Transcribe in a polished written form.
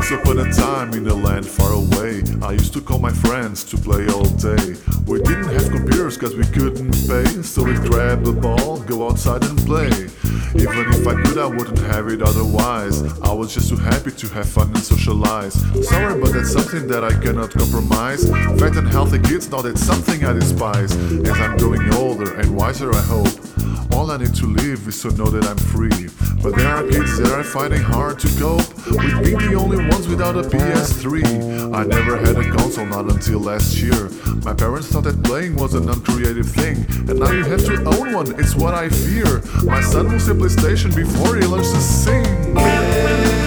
Once upon a time in a land far away, I used to call my friends to play all day. We didn't have computers cause we couldn't pay, so we'd grab the ball, go outside and play. Even if I could, I wouldn't have it otherwise. I was just too happy to have fun and socialize. Sorry, but that's something that I cannot compromise. Fat and healthy kids, now that's something I despise. As I'm growing older and wiser, I hope, all I need to live is to know that I'm free. But there are kids that are finding hard to cope with being the only ones without a PS3. I never had a console, not until last year. My parents thought that playing was an uncreative thing, and now you have to own one, it's what I fear. My son will say PlayStation before he learns to sing.